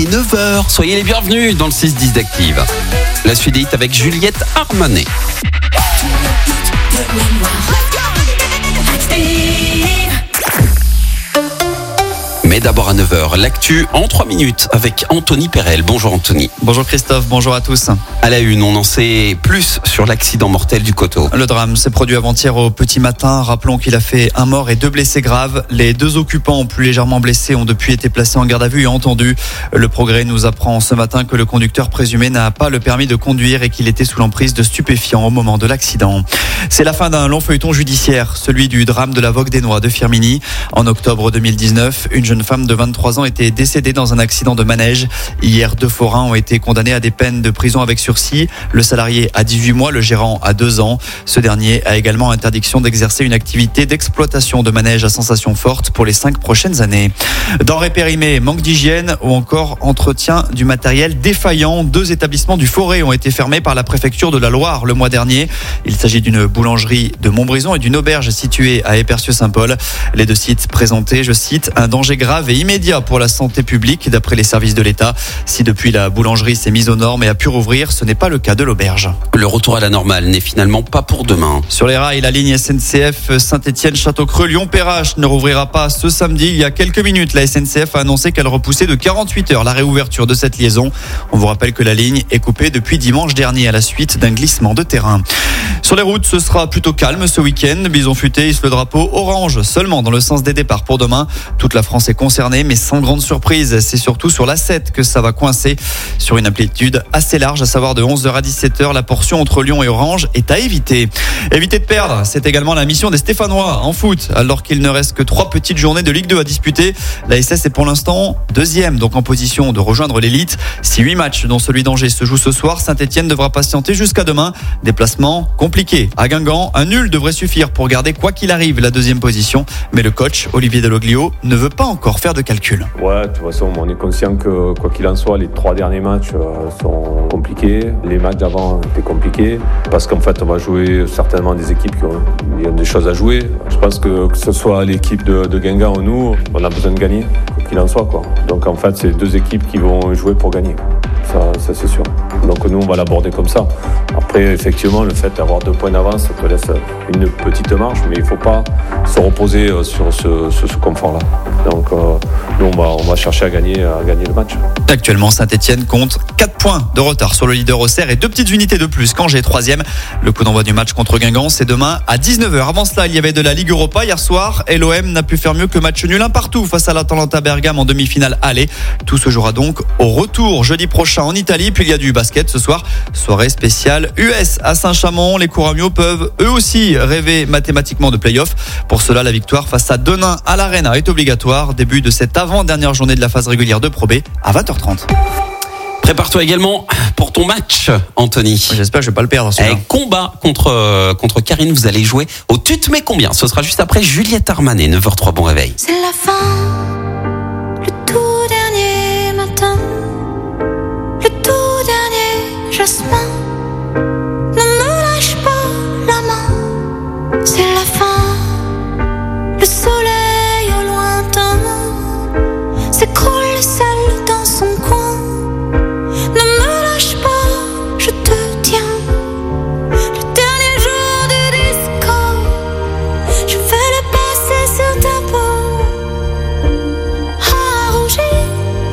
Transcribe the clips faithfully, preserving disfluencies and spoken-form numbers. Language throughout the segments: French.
neuf heures. Soyez les bienvenus dans le six dix d'Active. La suite des hits avec Juliette Armanet. Mais d'abord à neuf heures, l'actu en trois minutes avec Anthony Perel. Bonjour Anthony. Bonjour Christophe, bonjour à tous. À la une, on en sait plus sur l'accident mortel du Coteau. Le drame s'est produit avant-hier au petit matin. Rappelons qu'il a fait un mort et deux blessés graves. Les deux occupants, plus légèrement blessés, ont depuis été placés en garde à vue et entendus. Le Progrès nous apprend ce matin que le conducteur présumé n'a pas le permis de conduire et qu'il était sous l'emprise de stupéfiants au moment de l'accident. C'est la fin d'un long feuilleton judiciaire, celui du drame de la Vogue des Noix de Firminy. En octobre deux mille dix-neuf, une jeune femme de vingt-trois ans était décédée dans un accident de manège. Hier, deux forains ont été condamnés à des peines de prison avec sursis. Le salarié à dix-huit mois, le gérant à deux ans. Ce dernier a également interdiction d'exercer une activité d'exploitation de manège à sensation forte pour les cinq prochaines années. Denrées périmées, manque d'hygiène ou encore entretien du matériel défaillant. Deux établissements du Forêt ont été fermés par la préfecture de la Loire le mois dernier. Il s'agit d'une boulangerie de Montbrison et d'une auberge située à Épercieux-Saint-Paul. Les deux sites présentaient, je cite, un danger grave et immédiat pour la santé publique d'après les services de l'État. Si depuis la boulangerie s'est mise aux normes et a pu rouvrir, ce n'est pas le cas de l'auberge. Le retour à la normale n'est finalement pas pour demain. Sur les rails, la ligne S N C F Saint-Étienne-Château-Creux Lyon-Perrache ne rouvrira pas ce samedi. Il y a quelques minutes, la S N C F a annoncé qu'elle repoussait de quarante-huit heures la réouverture de cette liaison. On vous rappelle que la ligne est coupée depuis dimanche dernier à la suite d'un glissement de terrain. Sur les routes, ce sera plutôt calme ce week-end. Bison Futé hisse le drapeau orange seulement dans le sens des départs pour demain. Toute la France est concernée, mais sans grande surprise. C'est surtout sur l'A sept que ça va coincer. Sur une amplitude assez large, à savoir de onze heures à dix-sept heures, la portion entre Lyon et Orange est à éviter. Éviter de perdre, c'est également la mission des Stéphanois en foot. Alors qu'il ne reste que trois petites journées de Ligue deux à disputer, la S S est pour l'instant deuxième, donc en position de rejoindre l'élite. Si huit matchs, dont celui d'Angers, se jouent ce soir, Saint-Étienne devra patienter jusqu'à demain. Déplacement compliqué. À Guingamp, un nul devrait suffire pour garder quoi qu'il arrive la deuxième position. Mais le coach, Olivier Deloglio, ne veut pas encore faire de calcul. Ouais, de toute façon, on est conscient que quoi qu'il en soit, les trois derniers matchs sont compliqués. Les matchs d'avant étaient compliqués parce qu'en fait, on va jouer certainement des équipes qui ont, qui ont des choses à jouer. Je pense que que ce soit l'équipe de, de Guingamp ou nous, on a besoin de gagner, quoi qu'il en soit, quoi. Donc en fait, c'est deux équipes qui vont jouer pour gagner. Ça, ça c'est sûr. Donc nous, on va l'aborder comme ça. Après, effectivement, le fait d'avoir deux points d'avance, ça te laisse une petite marge, mais il ne faut pas se reposer sur ce, ce, ce confort-là. Donc euh, nous, on va, on va chercher à gagner, à gagner le match. Actuellement, Saint-Étienne compte quatre points de retard sur le leader Auxerre et deux petites unités de plus qu'Angers troisième. Le coup d'envoi du match contre Guingamp, c'est demain à dix-neuf heures. Avant cela, il y avait de la Ligue Europa hier soir et l'O M n'a pu faire mieux que match nul un partout face à l'Atalanta Bergame en demi-finale aller. Tout se jouera donc au retour jeudi prochain en Italie. Puis il y a du basket ce soir, soirée spéciale U S à Saint-Chamond. Les Couramio peuvent eux aussi rêver mathématiquement de play-off. Pour cela, la victoire face à Denain à l'Arena est obligatoire. Début de cette avant-dernière journée de la phase régulière de Pro B à vingt heures trente. Prépare-toi également pour ton match, Anthony. J'espère que je vais pas le perdre. Eh, combat contre, contre Karine, vous allez jouer au Tu te mets combien? Ce sera juste après Juliette Armanet, neuf heures zéro trois, bon réveil. C'est la fin, le tout dernier matin, le tout dernier jasmin. Ne me lâche pas la main, c'est la fin, le soleil au lointain s'écroule seul dans son coin. Ne me lâche pas, je te tiens. Le dernier jour du disco, je vais le passer sur ta peau, à rougir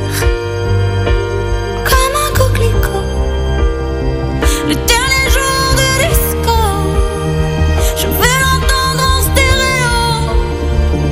comme un coquelicot. Le dernier jour du disco, je vais l'entendre en stéréo.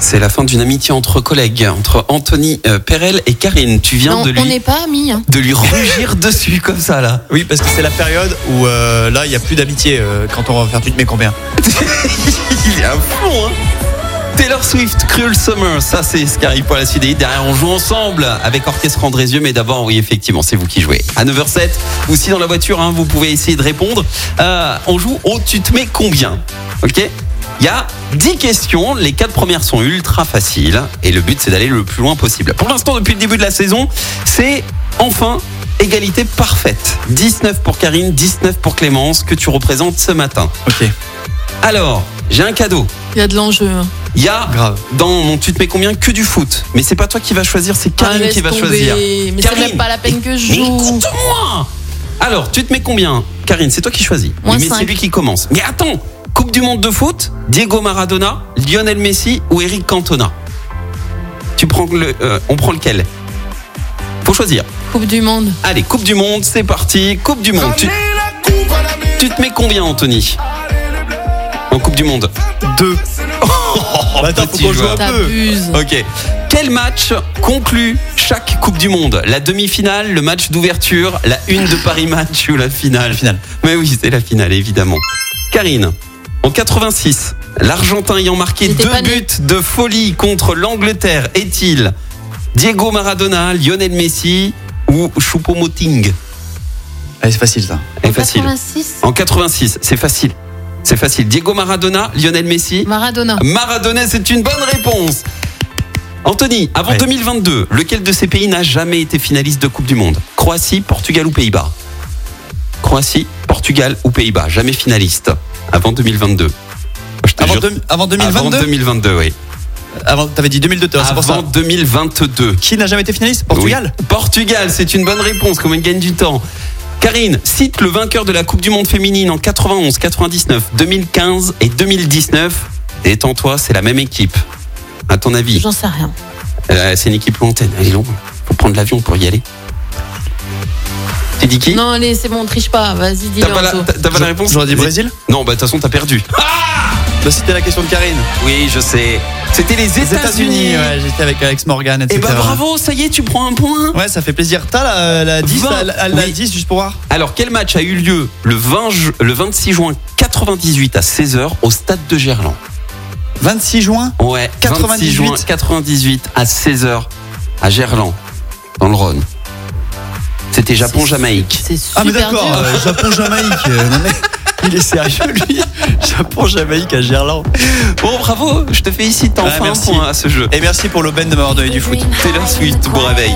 c'est la fin d'une amitié entre collègues, entre Anthony euh, Perel et Karine. Tu viens Non, de on lui, n'est pas amis. Hein. de lui rugir dessus comme ça là. Oui, parce que c'est la période où euh, là, il n'y a plus d'amitié euh, quand on va faire tu te mets combien. Il est à fond, hein. Taylor Swift, Cruel Summer, ça c'est ce qui arrive pour la suite. Et derrière, on joue ensemble avec Orchestre Andrézieux, mais d'abord, oui, effectivement, c'est vous qui jouez. À neuf heures zéro sept, ou si dans la voiture, hein, vous pouvez essayer de répondre. Euh, on joue au tu te mets combien, ok? Il y a dix questions, les quatre premières sont ultra faciles, et le but c'est d'aller le plus loin possible. Pour l'instant, depuis le début de la saison, c'est enfin égalité parfaite. dix-neuf pour Karine, dix-neuf pour Clémence, que tu représentes ce matin. Ok. Alors, j'ai un cadeau. Il y a de l'enjeu. hein. Il y a Grave. dans mon tu te mets combien que du foot. Mais c'est pas toi qui vas choisir, c'est Karine Ah, laisse qui va tomber. choisir. Mais c'est Karine. même pas la peine que je Mais joue. écoute-moi. Alors, tu te mets combien? Karine, c'est toi qui choisis. Moins Mais cinq. c'est lui qui commence. Mais attends, Coupe du monde de foot, Diego Maradona, Lionel Messi ou Eric Cantona? Tu prends le euh, on prend lequel? Faut choisir. Coupe du monde. Allez, Coupe du monde, c'est parti. Coupe du monde. Tu, tu te mets combien, Anthony? En Coupe du monde? Deux. Bah, attends, faut petit qu'on joue joueur. un peu. T'abuses. Ok. Quel match conclut chaque Coupe du Monde? La demi-finale, le match d'ouverture, la une de Paris Match ou la finale? La finale. Mais oui, c'est la finale, évidemment. Karine, en quatre-vingt-six, l'Argentin ayant marqué J'étais deux pas née. buts de folie contre l'Angleterre est-il Diego Maradona, Lionel Messi ou Choupo-Moting? Allez, c'est facile ça. C'est facile. quatre-vingt-six. En quatre-vingt-six, c'est facile. C'est facile. Diego Maradona, Lionel Messi. Maradona. Maradona, c'est une bonne réponse. Anthony, avant Ouais. deux mille vingt-deux, lequel de ces pays n'a jamais été finaliste de Coupe du Monde? Croatie, Portugal ou Pays-Bas? Croatie, Portugal ou Pays-Bas, jamais finaliste avant deux mille vingt-deux. Je te Avant, jure, deux- avant deux mille vingt-deux. avant deux mille vingt-deux, oui. Avant, t'avais dit deux mille deux, c'est pour Avant ça. deux mille vingt-deux. Qui n'a jamais été finaliste? Portugal. Oui. Portugal, c'est une bonne réponse, comme elle gagne du temps. Karine, cite le vainqueur de la Coupe du Monde féminine en quatre-vingt-onze, quatre-vingt-dix-neuf, deux mille quinze et deux mille dix-neuf. Détends-toi, c'est la même équipe. À ton avis? J'en sais rien. Euh, c'est une équipe lointaine, elle est longue. Faut prendre l'avion pour y aller. Tu dis qui? Non, allez, c'est bon, triche pas. Vas-y, dis-le. T'as pas, la, Anto. t'as- t'as pas la réponse? J'aurais dit Brésil. Non, bah de toute façon t'as perdu. Bah, c'était la question de Karine. Oui, je sais. C'était les Les États-Unis. États-Unis, ouais, j'étais avec Alex Morgan, et Eh cetera. bah bravo, ça y est, tu prends un point. Ouais, ça fait plaisir. T'as la, la dix, vingt. la, la, la Oui. dix juste pour voir. Alors, quel match a eu lieu le, vingt ju- le vingt-six juin quatre-vingt-dix-huit à seize heures au stade de Gerland? vingt-six juin. Ouais, vingt-six juin quatre-vingt-dix-huit à seize heures à Gerland, dans le Rhône. C'était Japon-Jamaïque. C'est super Ah, mais d'accord, dur. euh, Japon-Jamaïque. euh, non, mais il est sérieux, lui. Japon-Jamaïque à Gerland. Bon, bravo, je te félicite, t'as Ouais, enfin un merci. point à ce jeu. Et merci pour l'aubaine de m'avoir donné du foot. Taylor Swift, bon réveil.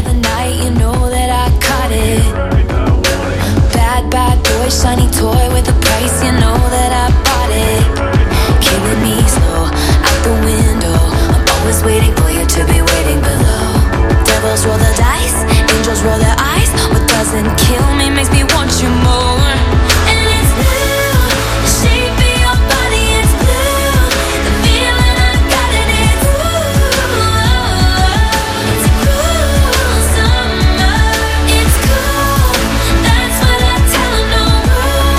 Bad, bad boy, shiny toy with a price, you know that I bought it. Killing me slow, out the window. I'm always waiting for you to be waiting below. Devils roll the dice, angels roll their eyes. What doesn't kill me makes me want you more. And it's blue, the shape of your body is blue. The feeling I got in it, ooh. It's cruel summer, it's cool. That's what I tell 'em, no rules.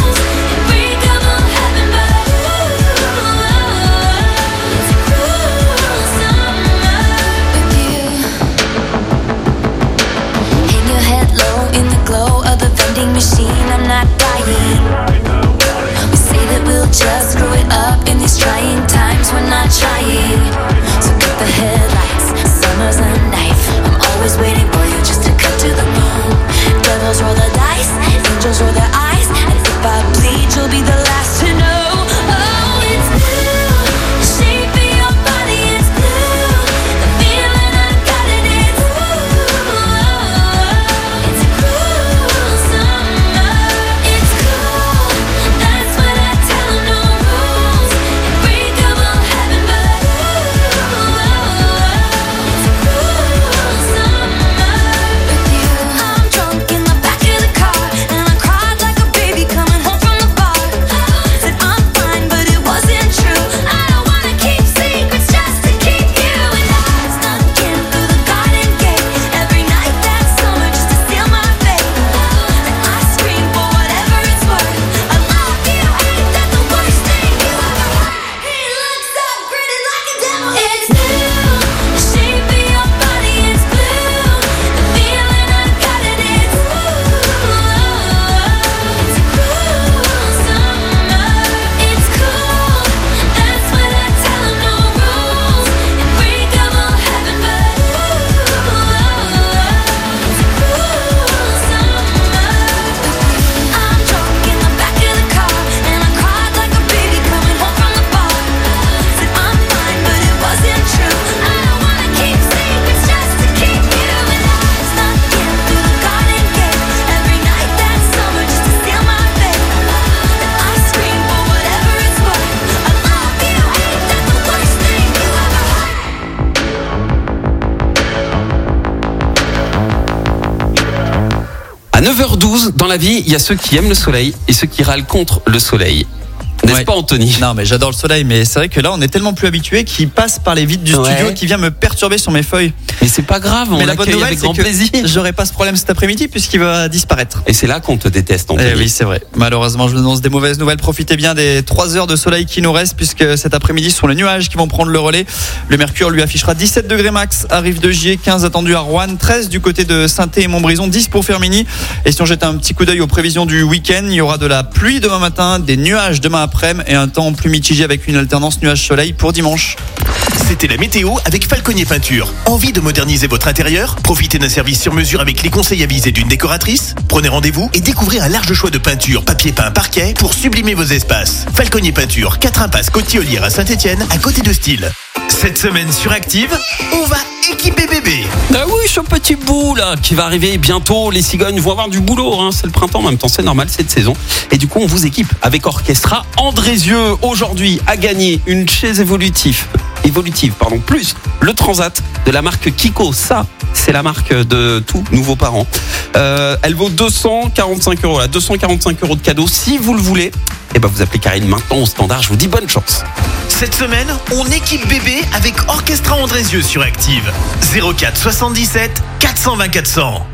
douze, dans la vie, il y a ceux qui aiment le soleil et ceux qui râlent contre le soleil. N'est-ce Ouais. pas, Anthony? Non, mais j'adore le soleil, mais c'est vrai que là, on est tellement plus habitué qu'il passe par les vitres du Ouais. studio et qu'il vient me perturber sur mes feuilles. Mais c'est pas grave, on mais la bonne l'accueille nouvelle, avec c'est grand que plaisir. j'aurai pas ce problème cet après-midi puisqu'il va disparaître. Et c'est là qu'on te déteste, Anthony. Eh oui, c'est vrai. Malheureusement, je vous annonce des mauvaises nouvelles. Profitez bien des trois heures de soleil qui nous restent puisque cet après-midi, ce sont les nuages qui vont prendre le relais. Le mercure lui affichera dix-sept degrés max à Rive-de-Gier, quinze attendus à Roanne, treize du côté de Saint-Thé et Montbrison, dix pour Firminy. Et si on jette un petit coup d'œil aux prévisions du week-end, il y aura de la pluie demain matin, des nuages demain après-midi et un temps plus mitigé avec une alternance nuage-soleil pour dimanche. C'était la météo avec Falconier Peinture. Envie de moderniser votre intérieur? Profitez d'un service sur mesure avec les conseils avisés d'une décoratrice? Prenez rendez-vous et découvrez un large choix de peintures, papier peint, parquet pour sublimer vos espaces. Falconier Peinture, quatre impasse Côte-Tillolière à Saint-Étienne, à côté de Style. Cette semaine sur Active, on va équiper bébé. Ah oui, ce petit bout là qui va arriver bientôt. Les cigognes vont avoir du boulot, hein. C'est le printemps en même temps, c'est normal cette saison. Et du coup, on vous équipe avec Orchestra. Andrézieux aujourd'hui a gagné une chaise évolutive, évolutive pardon, plus le Transat de la marque Kiko. Ça, c'est la marque de tous nouveaux parents. Euh, elle vaut deux cent quarante-cinq euros. Là, deux cent quarante-cinq euros de cadeau. Si vous le voulez, eh ben vous appelez Karine maintenant au standard. Je vous dis bonne chance. Cette semaine, on équipe bébé avec Orchestra Andrézieux sur Active. zéro quatre soixante-dix-sept quatre cent vingt quatre cents.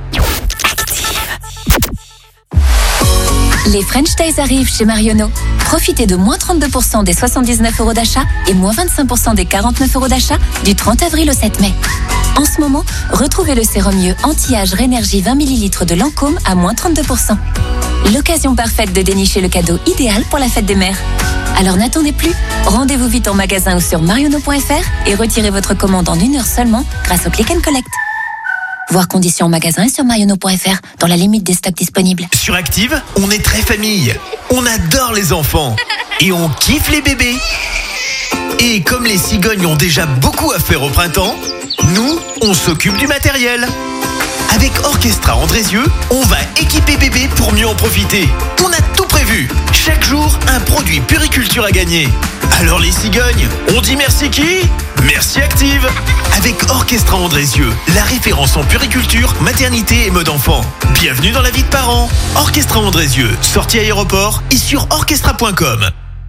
Les French Days arrivent chez Marionneau. Profitez de moins trente-deux pour cent des soixante-dix-neuf euros d'achat et moins vingt-cinq pour cent des quarante-neuf euros d'achat du trente avril au sept mai. En ce moment, retrouvez le sérum mieux anti-âge Rénergie vingt millilitres de Lancôme à moins trente-deux pour cent. L'occasion parfaite de dénicher le cadeau idéal pour la fête des mères. Alors n'attendez plus, rendez-vous vite en magasin ou sur marionneau point f r et retirez votre commande en une heure seulement grâce au Click and Collect. Voir conditions en magasin et sur marionneau point f r dans la limite des stocks disponibles. Sur Active, on est très famille. On adore les enfants. Et on kiffe les bébés. Et comme les cigognes ont déjà beaucoup à faire au printemps, nous, on s'occupe du matériel. Avec Orchestra Andrézieux, on va équiper bébé pour mieux en profiter. On a tout prévu. Chaque jour, un produit puriculture à gagner. Alors les cigognes, on dit merci qui? Merci Active. Avec Orchestra Andrézieux, la référence en puriculture, maternité et mode enfant. Bienvenue dans la vie de parents. Orchestra Andrézieux, sortie aéroport et sur orchestra point com.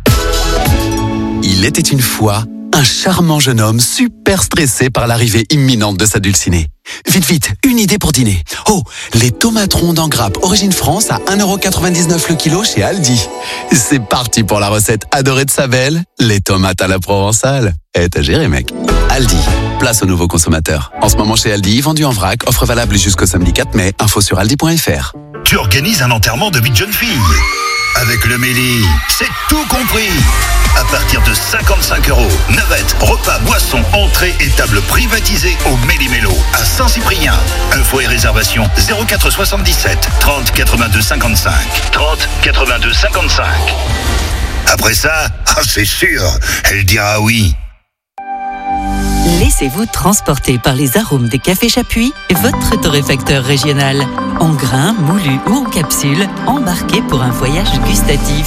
Il était une fois un charmant jeune homme super stressé par l'arrivée imminente de sa dulcinée. Vite, vite, une idée pour dîner. Oh, les tomates rondes en grappe origine France à un euro quatre-vingt-dix-neuf le kilo chez Aldi. C'est parti pour la recette adorée de sa belle, les tomates à la provençale. Eh, t'as géré, mec. Aldi, place aux nouveaux consommateurs. En ce moment chez Aldi, vendu en vrac, offre valable jusqu'au samedi quatre mai. Info sur aldi point f r. Tu organises un enterrement de huit jeunes filles. Avec le Méli, c'est tout compris. À partir de cinquante-cinq euros, navette, repas, boissons, entrée et table privatisée au Méli-Mélo à Saint-Cyprien. Info et réservation zéro quatre soixante-dix-sept trente quatre-vingt-deux cinquante-cinq. trente quatre-vingt-deux cinquante-cinq. Après ça, ah, c'est sûr, elle dira oui. Laissez-vous transporter par les arômes des cafés Chapuis, votre torréfacteur régional. En grains, moulu ou en capsule, embarquez pour un voyage gustatif.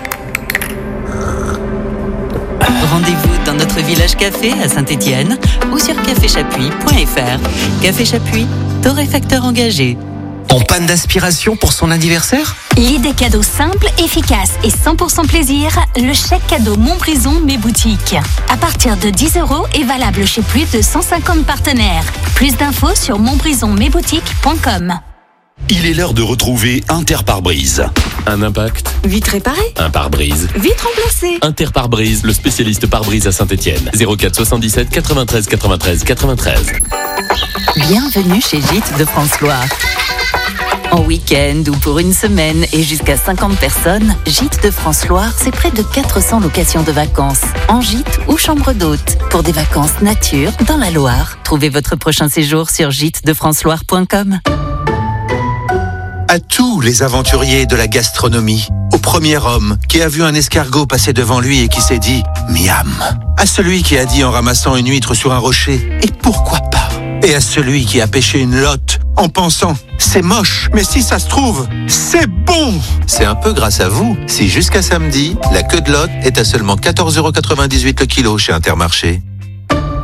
Rendez-vous dans notre village café à Saint-Étienne ou sur café chapuis point f r. Café Chapuis, torréfacteur engagé. En panne d'aspiration pour son anniversaire? L'idée cadeau simple, efficace et cent pour cent plaisir, le chèque cadeau Montbrison Mes Boutiques. À partir de dix euros et valable chez plus de cent cinquante partenaires. Plus d'infos sur montbrison mes boutiques point com. Il est l'heure de retrouver Interpare-Brise. Un impact, Vite réparé, un pare-brise. vite remplacé. Interpare-brise, le spécialiste pare-brise à Saint-Étienne. zéro quatre soixante-dix-sept quatre-vingt-treize quatre-vingt-treize quatre-vingt-treize. Bienvenue chez Gîtes de France-Loire. En week-end ou pour une semaine et jusqu'à cinquante personnes, Gîtes de France-Loire, c'est près de quatre cents locations de vacances, en gîte ou chambre d'hôte, pour des vacances nature dans la Loire. Trouvez votre prochain séjour sur gîtes de france loire point com. À tous les aventuriers de la gastronomie, au premier homme qui a vu un escargot passer devant lui et qui s'est dit « miam », à celui qui a dit en ramassant une huître sur un rocher « et pourquoi pas », et à celui qui a pêché une lotte en pensant « c'est moche, mais si ça se trouve, c'est bon ». C'est un peu grâce à vous si jusqu'à samedi, la queue de lotte est à seulement quatorze euros quatre-vingt-dix-huit le kilo chez Intermarché.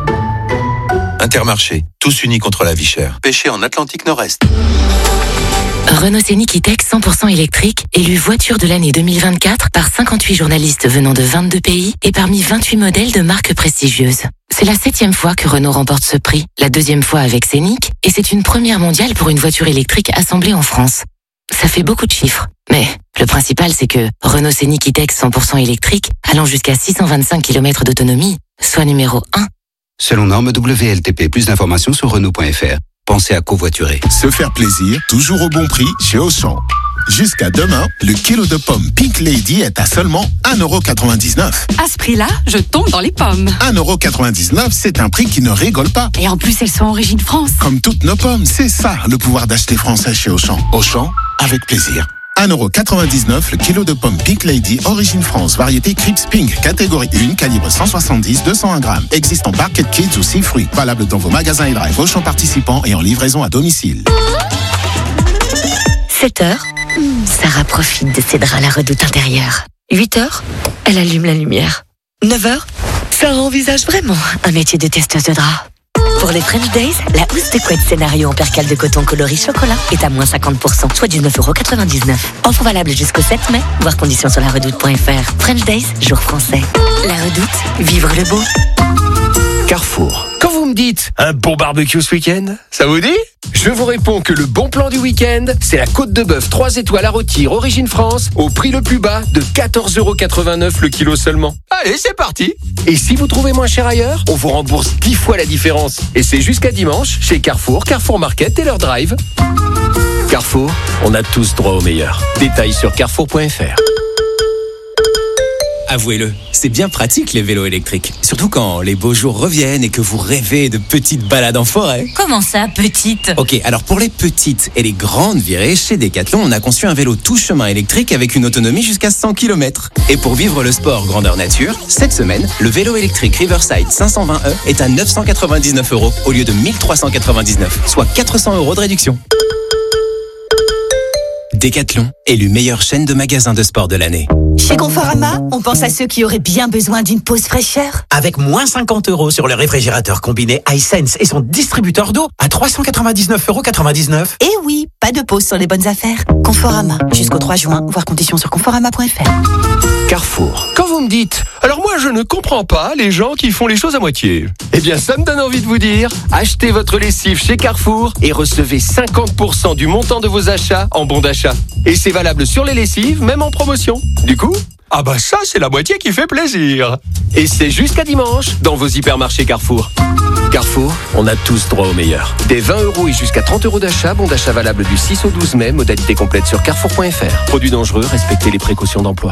Intermarché, tous unis contre la vie chère. Pêché en Atlantique Nord-Est. Renault Scénic E-Tech cent pour cent électrique, élu voiture de l'année deux mille vingt-quatre par cinquante-huit journalistes venant de vingt-deux pays et parmi vingt-huit modèles de marques prestigieuses. C'est la septième fois que Renault remporte ce prix, la deuxième fois avec Scénic, et c'est une première mondiale pour une voiture électrique assemblée en France. Ça fait beaucoup de chiffres, mais le principal c'est que Renault Scénic E-Tech cent pour cent électrique, allant jusqu'à six cent vingt-cinq kilomètres d'autonomie, soit numéro un. Selon norme W L T P, plus d'informations sur Renault point F R. Pensez à covoiturer. Se faire plaisir, toujours au bon prix chez Auchan. Jusqu'à demain, le kilo de pommes Pink Lady est à seulement un euro quatre-vingt-dix-neuf. À ce prix-là, je tombe dans les pommes. un euro quatre-vingt-dix-neuf, c'est un prix qui ne rigole pas. Et en plus, elles sont origine France. Comme toutes nos pommes, c'est ça le pouvoir d'acheter français chez Auchan. Auchan, avec plaisir. un euro quatre-vingt-dix-neuf le kilo de pommes Pink Lady, origine France, variété Crips Pink, catégorie un, calibre cent soixante-dix à deux cent un grammes. Existe en Barquette Kids ou six fruits. Valable dans vos magasins et drive Auchan participants et en livraison à domicile. sept heures, Sarah profite de ses draps à la redoute intérieure. huit heures, elle allume la lumière. neuf heures, Sarah envisage vraiment un métier de testeuse de draps. Pour les French Days, la housse de couette scénario en percale de coton coloris chocolat est à moins cinquante pour cent, soit dix-neuf euros quatre-vingt-dix-neuf. Offre valable jusqu'au sept mai, voir conditions sur la redoute point F R. French Days, jour français. La redoute, vivre le beau. Carrefour. Quand vous me dites un bon barbecue ce week-end, ça vous dit? Je vous réponds que le bon plan du week-end, c'est la côte de bœuf trois étoiles à rôtir origine France au prix le plus bas de quatorze euros quatre-vingt-neuf le kilo seulement. Allez, c'est parti. Et si vous trouvez moins cher ailleurs, on vous rembourse dix fois la différence. Et c'est jusqu'à dimanche chez Carrefour, Carrefour Market et leur drive. Carrefour, on a tous droit au meilleur. Détails sur carrefour point F R. Avouez-le, c'est bien pratique les vélos électriques. Surtout quand les beaux jours reviennent et que vous rêvez de petites balades en forêt. Comment ça, petite? Ok, alors pour les petites et les grandes virées, chez Decathlon, on a conçu un vélo tout chemin électrique avec une autonomie jusqu'à cent kilomètres. Et pour vivre le sport grandeur nature, cette semaine, le vélo électrique Riverside cinq cent vingt E est à neuf cent quatre-vingt-dix-neuf euros au lieu de mille trois cent quatre-vingt-dix-neuf, soit quatre cents euros de réduction. Decathlon, élu meilleure chaîne de magasins de sport de l'année. Chez Conforama, on pense à ceux qui auraient bien besoin d'une pause fraîcheur. Avec moins cinquante euros sur le réfrigérateur combiné iSense et son distributeur d'eau à trois cent quatre-vingt-dix-neuf euros quatre-vingt-dix-neuf. Et oui, pas de pause sur les bonnes affaires. Conforama, jusqu'au trois juin, voir conditions sur conforama point F R. Carrefour. Quand vous me dites, alors moi je ne comprends pas les gens qui font les choses à moitié. Eh bien ça me donne envie de vous dire, achetez votre lessive chez Carrefour et recevez cinquante pour cent du montant de vos achats en bon d'achat. Et c'est valable sur les lessives, même en promotion. Du coup, ah bah ça c'est la moitié qui fait plaisir. Et c'est jusqu'à dimanche dans vos hypermarchés Carrefour. Carrefour, on a tous droit au meilleur. Des vingt euros et jusqu'à trente euros d'achat, bon d'achat valable du six au douze mai, modalité complète sur carrefour point F R. Produits dangereux, respectez les précautions d'emploi.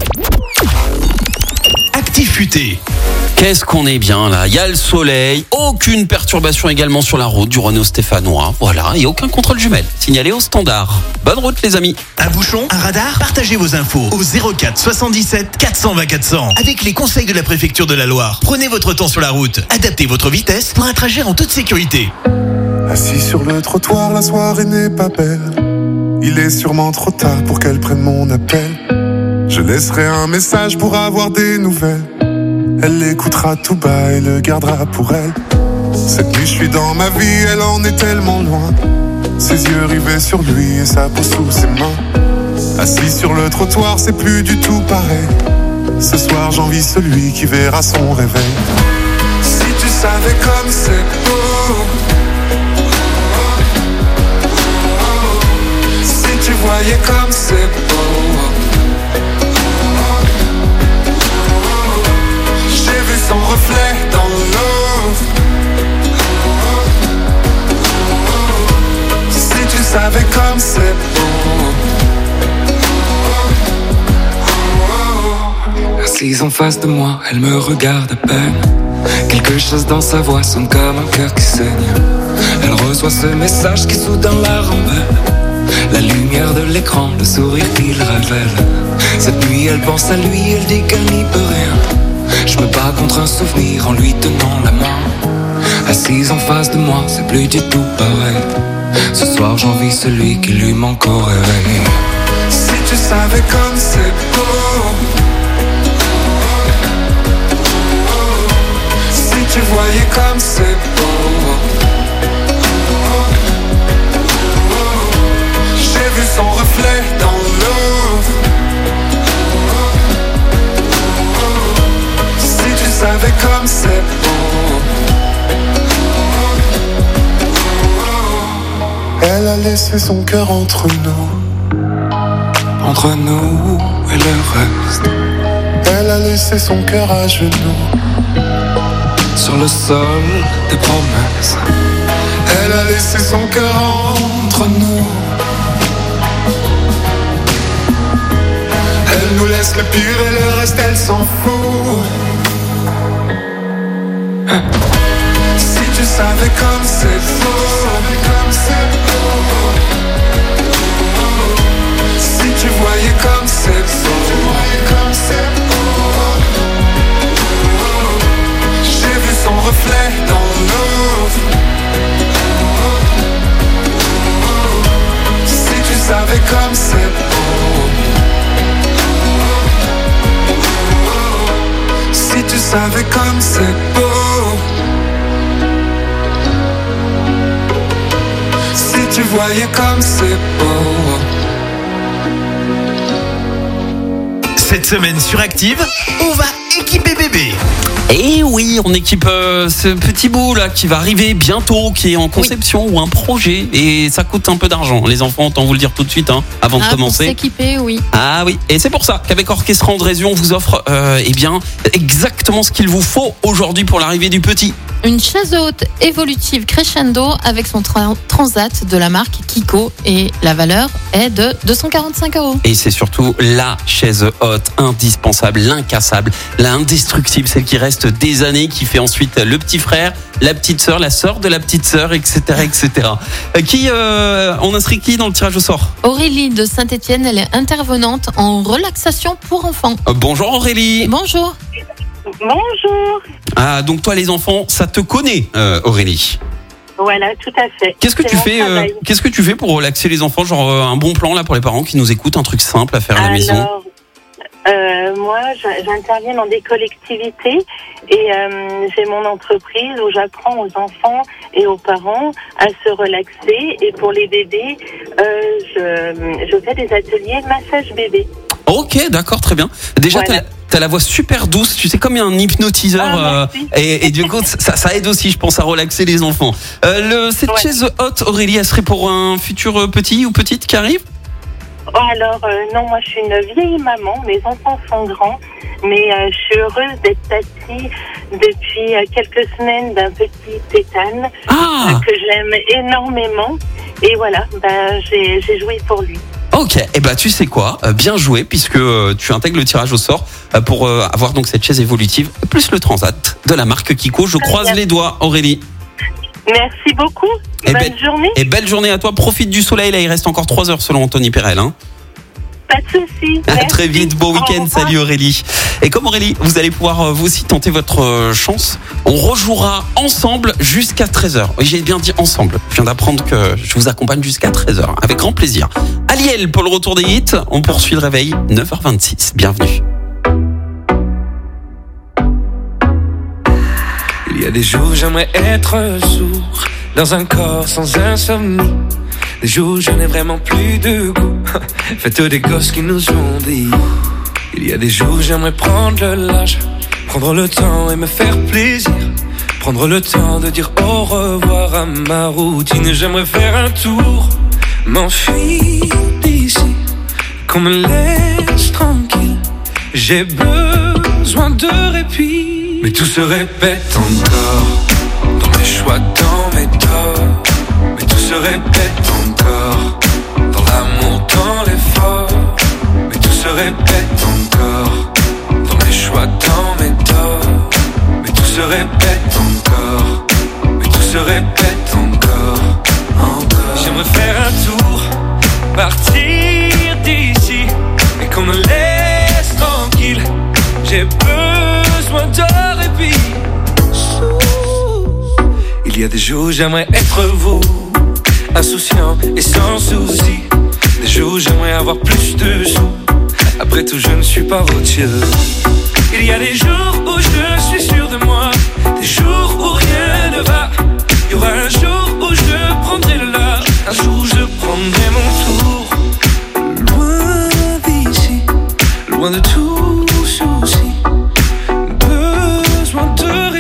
Actif futé. Qu'est-ce qu'on est bien là, il y a le soleil, aucune perturbation également sur la route du Renault Stéphanois, voilà, et aucun contrôle jumelle, signalé au standard. Bonne route les amis. Un bouchon, un radar, partagez vos infos au zéro quatre soixante-dix-sept quatre cent vingt quatre cents. Avec les conseils de la préfecture de la Loire, prenez votre temps sur la route, adaptez votre vitesse pour un trajet en toute sécurité. Assis sur le trottoir, la soirée n'est pas belle. Il est sûrement trop tard pour qu'elle prenne mon appel. Je laisserai un message pour avoir des nouvelles. Elle l'écoutera tout bas et le gardera pour elle. Cette nuit je suis dans ma vie, elle en est tellement loin. Ses yeux rivés sur lui et sa peau sous ses mains. Assis sur le trottoir, c'est plus du tout pareil. Ce soir j'envie celui qui verra son réveil. Si tu savais comme c'est beau. Si tu voyais comme c'est beau. Son reflet dans l'eau. Si tu savais comme c'est beau. Assise en face de moi, elle me regarde à peine. Quelque chose dans sa voix sonne comme un cœur qui saigne. Elle reçoit ce message qui soudain la rembelle. La lumière de l'écran, le sourire qu'il révèle. Cette nuit elle pense à lui, elle dit qu'elle n'y peut rien. Je me bats contre un souvenir en lui tenant la main. Assise en face de moi, c'est plus du tout pareil. Ce soir j'envie celui qui lui manque au réveil. Si tu savais comme c'est beau. Si tu voyais comme c'est beau. J'ai vu son comme c'est beau. Elle a laissé son cœur entre nous, entre nous et le reste. Elle a laissé son cœur à genoux, sur le sol des promesses. Elle a laissé son cœur entre nous. Elle nous laisse le pire et le reste elle s'en fout. Si tu savais comme c'est beau, comme c'est beau. Si tu voyais comme c'est beau, comme c'est beau. J'ai vu son reflet dans l'eau. Si tu savais comme c'est beau. Si tu savais comme c'est beau. Si tu voyais comme c'est beau. Cette semaine sur Active, on va équiper bébé. Et oui, on équipe euh, ce petit bout là qui va arriver bientôt, qui est en conception oui. ou un projet, et ça coûte un peu d'argent. Les enfants, autant vous le dire tout de suite, hein, avant ah, de commencer. Pour s'équiper, oui. Ah oui, et c'est pour ça qu'avec Orchestre Andrézieux, on vous offre, euh, eh bien, exactement ce qu'il vous faut aujourd'hui pour l'arrivée du petit. Une chaise haute évolutive Crescendo avec son tra- transat de la marque Kiko, et la valeur est de deux cent quarante-cinq euros. Et c'est surtout la chaise haute indispensable, l'incassable, l'indestructible, celle qui reste des années, qui fait ensuite le petit frère, la petite sœur, la sœur de la petite sœur, et cetera, et cetera. Qui euh, on inscrit qui dans le tirage au sort? Aurélie de Saint-Étienne, elle est intervenante en relaxation pour enfants. Euh, bonjour Aurélie. Bonjour. Bonjour. Ah, donc toi les enfants, ça te connaît, euh, Aurélie. Voilà, tout à fait. Qu'est-ce que C'est tu mon fais euh, travail. Qu'est-ce que tu fais pour relaxer les enfants? Genre euh, un bon plan là pour les parents qui nous écoutent, un truc simple à faire à la maison. Alors, euh, moi, je- j'interviens dans des collectivités et euh, j'ai mon entreprise où j'apprends aux enfants et aux parents à se relaxer. Et pour les bébés, euh, je, je fais des ateliers massage bébé. Ok, d'accord, très bien. Déjà, Voilà. t'as, t'as la voix super douce, tu sais, comme un hypnotiseur. Ah, euh, et, et du coup, ça, ça aide aussi, je pense, à relaxer les enfants. Euh, le, cette Ouais. chaise haute, Aurélie, elle serait pour un futur euh, petit ou petite qui arrive? Oh, alors, euh, non, moi je suis une vieille maman, mes enfants sont grands, mais euh, je suis heureuse d'être tatie depuis euh, quelques semaines d'un petit tétane Ah. euh, que j'aime énormément. Et voilà, ben, j'ai, j'ai joué pour lui. Ok, et eh ben tu sais quoi, euh, bien joué, puisque euh, tu intègres le tirage au sort euh, pour euh, avoir donc cette chaise évolutive, plus le transat de la marque Kiko. Je Très croise bien. les doigts, Aurélie. Merci beaucoup, Et bonne ben- journée. Et belle journée à toi, profite du soleil, là il reste encore trois heures selon Anthony Perel. Hein. Pas de soucis. À Merci. très vite, bon Au week-end, revoir. salut Aurélie. Et comme Aurélie, vous allez pouvoir euh, vous aussi tenter votre euh, chance. On rejouera ensemble jusqu'à treize heures. Oui, j'ai bien dit ensemble. Je viens d'apprendre que je vous accompagne jusqu'à treize heures. Avec grand plaisir. Aliel pour le retour des hits. On poursuit le réveil, neuf heures vingt-six. Bienvenue. Il y a des jours j'aimerais être sourd, dans un corps sans insomnie. Des jours je n'ai vraiment plus de goût, faites des gosses qui nous ont dit. Il y a des jours j'aimerais prendre le large, prendre le temps et me faire plaisir. Prendre le temps de dire au revoir à ma routine. J'aimerais faire un tour, m'enfuir d'ici, qu'on me laisse tranquille. J'ai besoin de répit, mais tout se répète encore, dans mes choix, dans mes torts. Mais tout se répète encore, dans l'amour, dans l'effort. Mais tout se répète encore, dans mes choix, dans mes torts. Mais tout se répète encore, mais tout se répète encore, encore. J'aimerais faire un tour, partir d'ici, et qu'on me laisse tranquille. J'ai besoin de répit. Il y a des jours j'aimerais être vous, insouciant et sans souci. Des jours j'aimerais avoir plus de sous. Après tout je ne suis pas votre Dieu. Il y a des jours où je suis sûr de moi, des jours où rien ne va. Il y aura un jour où je prendrai le large, un jour où je prendrai mon tour. Loin d'ici, loin de tout souci, besoin de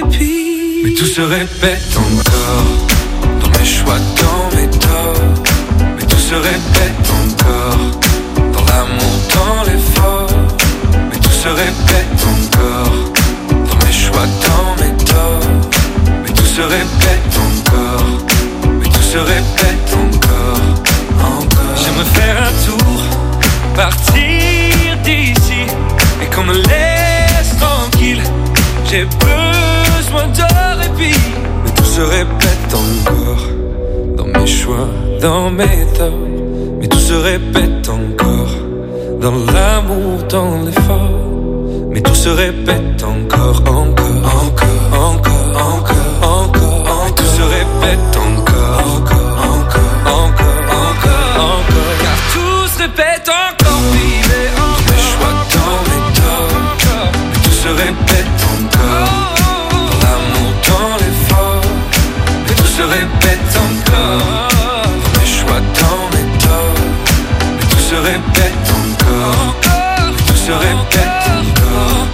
répète encore, dans mes choix, dans mes torts. Mais tout se répète encore, dans l'amour, dans l'effort. Mais tout se répète encore, dans mes choix, dans mes torts. Mais tout se répète encore, mais tout se répète encore, encore. J'aimerais faire un tour, partir d'ici, et qu'on me laisse tranquille. J'ai besoin de répit, mais tout se répète encore, dans mes choix, dans mes torts. Mais tout se répète encore, dans l'amour, dans l'effort. Mais tout se répète encore, encore, encore, encore, encore, encore. Mais tout se répète encore, encore, encore, encore, encore, encore. Car tout se répète encore, baby, encore. Dans mes choix, dans mes torts. Mais tout se répète encore, dans l'amour, dans l'effort. Mais tout se répète encore, dans mes choix, dans mes torts. Mais tout se répète encore, mais tout se répète encore.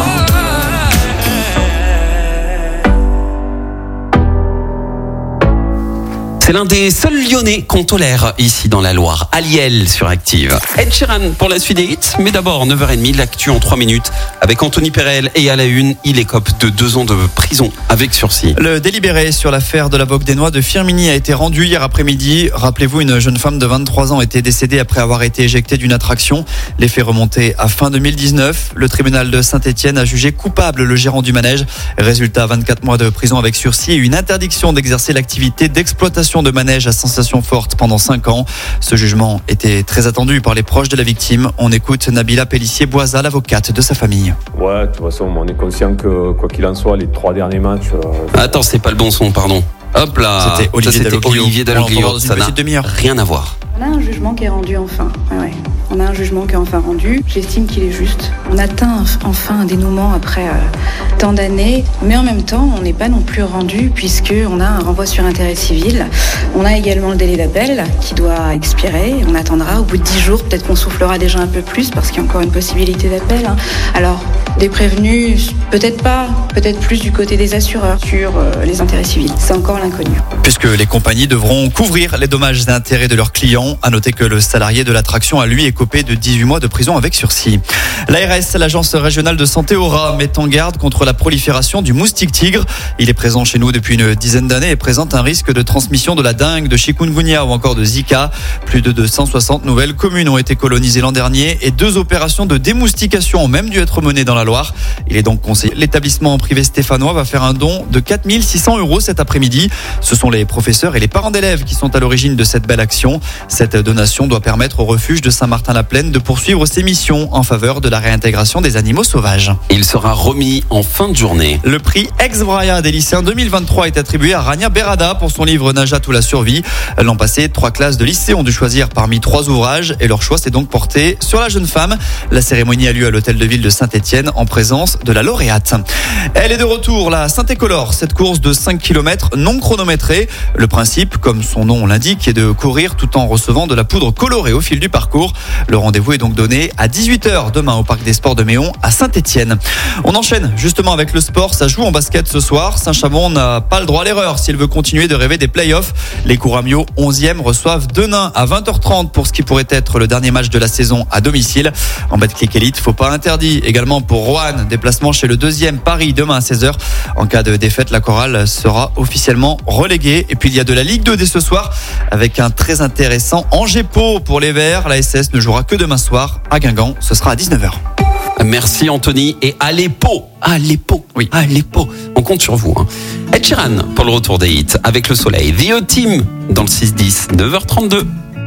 C'est l'un des seuls Lyonnais qu'on tolère ici dans la Loire, Aliel sur Active. Ed Sheeran pour la suite des hits, mais d'abord neuf heures trente, l'actu en trois minutes avec Anthony Perel et à la une, il écope de deux ans de prison avec sursis. Le délibéré sur l'affaire de la Boque des Noix de Firminy a été rendu hier après-midi. Rappelez-vous, une jeune femme de vingt-trois ans était décédée après avoir été éjectée d'une attraction. Les faits remontaient à fin deux mille dix-neuf. Le tribunal de Saint-Étienne a jugé coupable le gérant du manège. Résultat, vingt-quatre mois de prison avec sursis et une interdiction d'exercer l'activité d'exploitation de manège à sensation forte pendant cinq ans. Ce jugement était très attendu par les proches de la victime. On écoute Nabila Pellissier-Boisa, l'avocate de sa famille. Ouais, de toute façon, on est conscient que quoi qu'il en soit, les trois derniers matchs... Euh... Attends, c'est pas le bon son, pardon. Hop là, c'était Olivier ça, c'était Olivier Dalloglio. Ça n'a rien à voir. On a un jugement qui est rendu enfin. Ouais, ouais. On a un jugement qui est enfin rendu. J'estime qu'il est juste. On atteint enfin un dénouement après euh, tant d'années. Mais en même temps, on n'est pas non plus rendu puisqu'on a un renvoi sur intérêt civil. On a également le délai d'appel qui doit expirer. On attendra au bout de dix jours. Peut-être qu'on soufflera déjà un peu plus parce qu'il y a encore une possibilité d'appel. Hein. Alors, des prévenus, peut-être pas. Peut-être plus du côté des assureurs sur euh, les intérêts civils. C'est encore l'inconnu. Puisque les compagnies devront couvrir les dommages et intérêts de leurs clients. À noter que le salarié de l'attraction a lui écopé de dix-huit mois de prison avec sursis. L'A R S, l'agence régionale de santé Aura, met en garde contre la prolifération du moustique tigre. Il est présent chez nous depuis une dizaine d'années et présente un risque de transmission de la dengue, de chikungunya ou encore de Zika. Plus de deux cent soixante nouvelles communes ont été colonisées l'an dernier et deux opérations de démoustication ont même dû être menées dans la Loire. Il est donc conseillé. L'établissement privé stéphanois va faire un don de quatre mille six cents euros cet après-midi. Ce sont les professeurs et les parents d'élèves qui sont à l'origine de cette belle action. Cette donation doit permettre au refuge de Saint-Martin-la-Plaine de poursuivre ses missions en faveur de la réintégration des animaux sauvages. Il sera remis en fin de journée. Le prix Ex-Vraya des lycéens deux mille vingt-trois est attribué à Rania Berada pour son livre Najat ou la survie. L'an passé, trois classes de lycée ont dû choisir parmi trois ouvrages et leur choix s'est donc porté sur la jeune femme. La cérémonie a lieu à l'hôtel de ville de Saint-Étienne en présence de la lauréate. Elle est de retour, la Saint-Écolore, cette course de cinq kilomètres non chronométrée. Le principe, comme son nom l'indique, est de courir tout en recevant de la poudre colorée au fil du parcours. Le rendez-vous est donc donné à dix-huit heures demain au Parc des Sports de Méon à Saint-Étienne. On enchaîne justement avec le sport. Ça joue en basket ce soir. Saint-Chamond n'a pas le droit à l'erreur s'il veut continuer de rêver des playoffs. Les Couramio onzième reçoivent Denain à vingt heures trente pour ce qui pourrait être le dernier match de la saison à domicile. En Betclic Elite, faut pas interdit également pour Roanne. Déplacement chez le deuxième Paris demain à seize heures. En cas de défaite, la chorale sera officiellement reléguée. Et puis il y a de la Ligue deux dès ce soir avec un très intéressant Angers-Pau pour les Verts. La S S ne jouera que demain soir à Guingamp. Ce sera à dix-neuf heures. Merci Anthony. Et allez Pau, allez Pau, oui, allez Pau. On compte sur vous. Hein. Ed Sheeran pour le retour des hits avec le soleil. The O-Team dans le six dix, neuf heures trente-deux.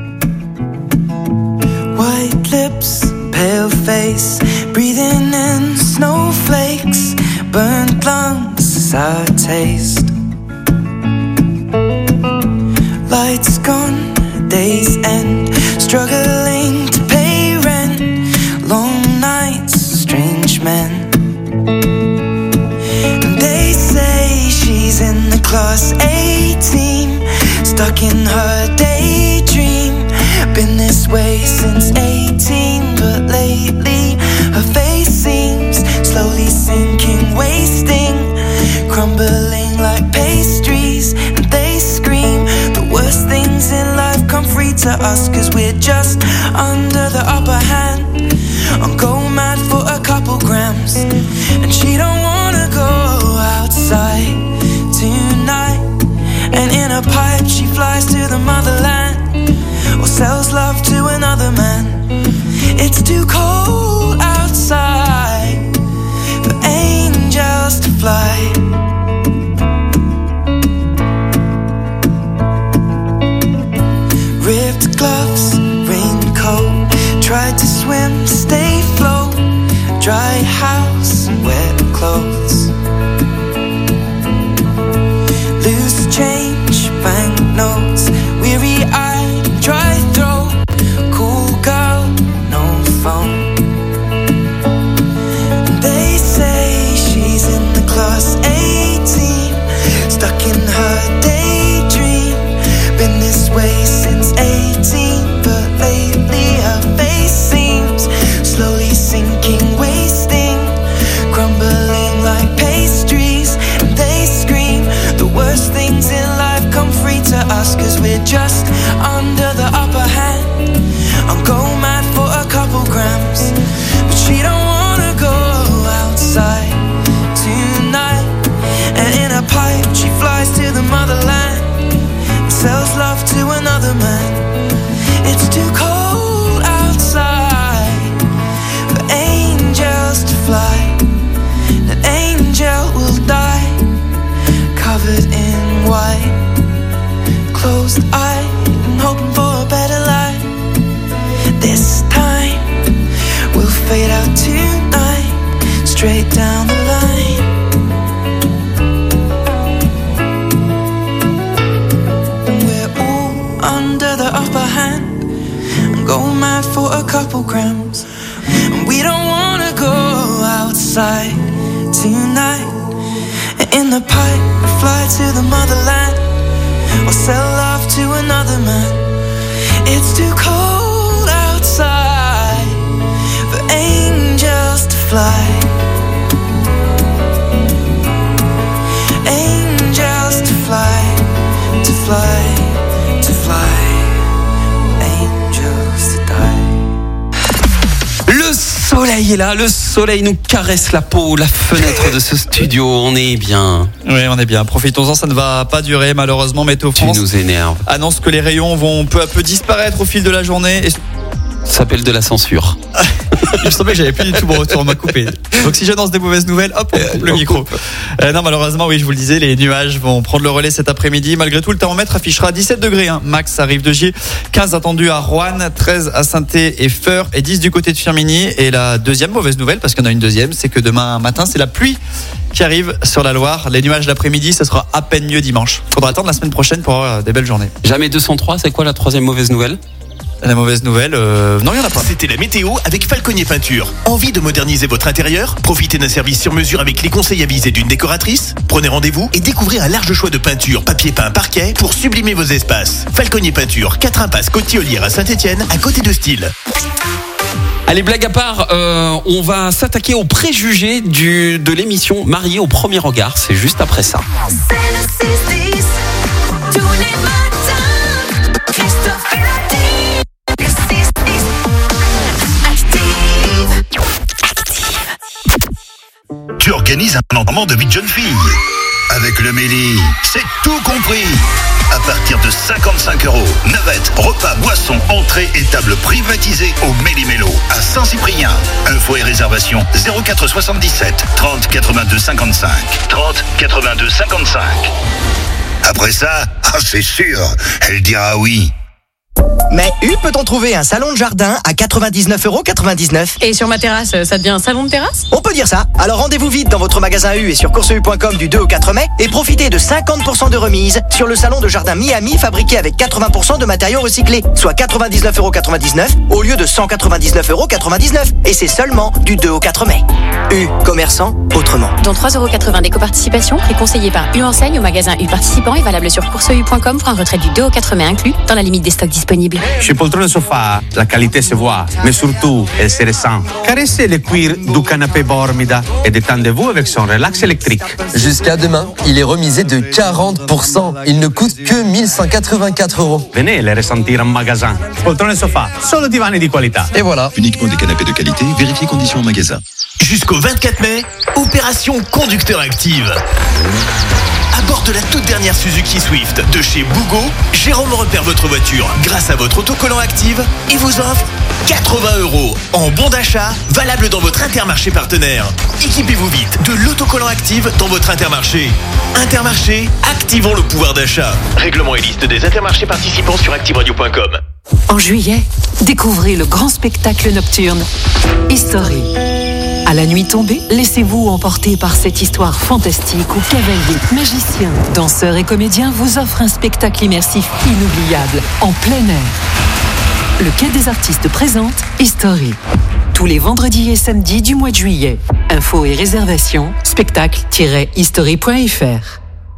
White lips, pale face, breathing in snowflakes, burnt lungs, sour taste. Lights gone, days end, struggling to pay rent, long nights, strange men. And they say she's in the class A team, stuck in her daydream, been this way since eighteen, but lately her face seems slowly sinking, wasting, crumbling like paper. us, cause we're just under the upper hand. I'm going mad for a couple grams, and she don't wanna go outside tonight. And in a pipe she flies to the motherland, or sells love to another man. It's too cold outside for angels to fly. Ripped gloves, raincoat, tried to swim, stay afloat. Dry house, wet clothes. Loose change, banknotes, weary-eyed, dry throat. Cool girl, no phone. They say she's in the class eighteen, stuck in her daydream. Been this way since eighteen, but lately her face seems slowly sinking, wasting, crumbling like pastries. And they scream the worst things in life come free to us, cause we're just under the upper hand. I'm going mad for a couple grams, but she don't wanna go outside tonight. And in a pipe she flies to the motherland, and sells love to another man. It's too cold outside for angels to fly. An angel will die, covered in white, closed eye, and hoping for a better life. This time we'll fade out tonight, straight down the line. And we're all under the upper hand, and go mad for a couple grams. And we don't wanna go outside tonight. And in the pipe we fly to the motherland, or sell love to another man. It's too cold outside for angels to fly. Angels to fly, to fly, to fly. Angels to die. Le soleil est là, le soleil nous caresse la peau, la fenêtre de ce studio, on est bien. Oui, on est bien. Profitons-en, ça ne va pas durer malheureusement. Météo France Tu nous énerves. annonce que les rayons vont peu à peu disparaître au fil de la journée. Et... Ça s'appelle de la censure. Il me semblait que j'avais plus du tout mon retour, on m'a coupé. Donc si j'annonce des mauvaises nouvelles, hop, on coupe le micro. Euh, non, malheureusement, oui, je vous le disais, les nuages vont prendre le relais cet après-midi. Malgré tout, le thermomètre affichera dix-sept degrés. Hein. Max arrive de Gier, quinze attendu à Roanne, treize à Saint-Thé et Feur, et dix du côté de Firminy. Et la deuxième mauvaise nouvelle, parce qu'il y en a une deuxième, c'est que demain matin, c'est la pluie qui arrive sur la Loire. Les nuages d'après-midi, ce sera à peine mieux dimanche. Faudra attendre la semaine prochaine pour avoir des belles journées. Jamais deux cent trois, c'est quoi la troisième mauvaise nouvelle ? La mauvaise nouvelle, euh, non, il n'y en a pas. C'était la météo avec Falconier Peinture. Envie de moderniser votre intérieur ? Profitez d'un service sur mesure avec les conseils avisés d'une décoratrice ? Prenez rendez-vous et découvrez un large choix de peintures, papier peint, parquet pour sublimer vos espaces. Falconier Peinture, quatre impasse Côte-Tillolière à Saint-Étienne, à côté de Style. Allez, blague à part, euh, on va s'attaquer aux préjugés du, de l'émission Mariée au premier regard. C'est juste après ça. C'est le six dix, tous les matins, Christophe et Nati, le six dix, Active. Tu organises un enterrement de vie de jeune fille. Avec le Méli, c'est tout compris. À partir de cinquante-cinq euros, navette, repas, boissons, entrée et table privatisée au Méli-Mélo à Saint-Cyprien. Info et réservation zéro quatre soixante-dix-sept trente quatre-vingt-deux cinquante-cinq. trente quatre-vingt-deux cinquante-cinq. Après ça, ah c'est sûr, elle dira oui. Mais U peut-on trouver un salon de jardin à quatre-vingt-dix-neuf euros quatre-vingt-dix-neuf. Et sur ma terrasse, ça devient un salon de terrasse ? On peut dire ça. Alors rendez-vous vite dans votre magasin U et sur course u point com du deux au quatre mai et profitez de cinquante pour cent de remise sur le salon de jardin Miami fabriqué avec quatre-vingts pour cent de matériaux recyclés, soit quatre-vingt-dix-neuf euros quatre-vingt-dix-neuf au lieu de cent quatre-vingt-dix-neuf euros quatre-vingt-dix-neuf. Et c'est seulement du deux au quatre mai. U, commerçant autrement. Dont trois euros quatre-vingts d'éco-participation, prix conseillé par U Enseigne au magasin U participant et valable sur course u point com pour un retrait du deux au quatre mai inclus dans la limite des stocks disponibles. disponibles. Chez Poltron Sofa, la qualité se voit, mais surtout, elle se ressent. Caressez le cuir du canapé Bormida et détendez-vous avec son relax électrique. Jusqu'à demain, il est remisé de quarante pour cent. Il ne coûte que mille cent quatre-vingt-quatre euros. Venez le ressentir en magasin. Poltron Sofa, solo divani di qualità. Et voilà. Uniquement des canapés de qualité, vérifiez conditions en magasin. Jusqu'au vingt-quatre mai, opération Conducteur Active. À bord de la toute dernière Suzuki Swift de chez Bougo, Jérôme repère votre voiture grâce à votre autocollant Active et vous offre quatre-vingts euros en bon d'achat valable dans votre Intermarché partenaire. Équipez-vous vite de l'autocollant Active dans votre Intermarché. Intermarché, activons le pouvoir d'achat. Règlement et liste des Intermarchés participants sur active radio point com. En juillet, découvrez le grand spectacle nocturne History. À la nuit tombée, laissez-vous emporter par cette histoire fantastique où cavaliers, magiciens, danseurs et comédiens vous offrent un spectacle immersif inoubliable en plein air. Le Quai des Artistes présente History. Tous les vendredis et samedis du mois de juillet. Infos et réservations, spectacle tiret history point f r.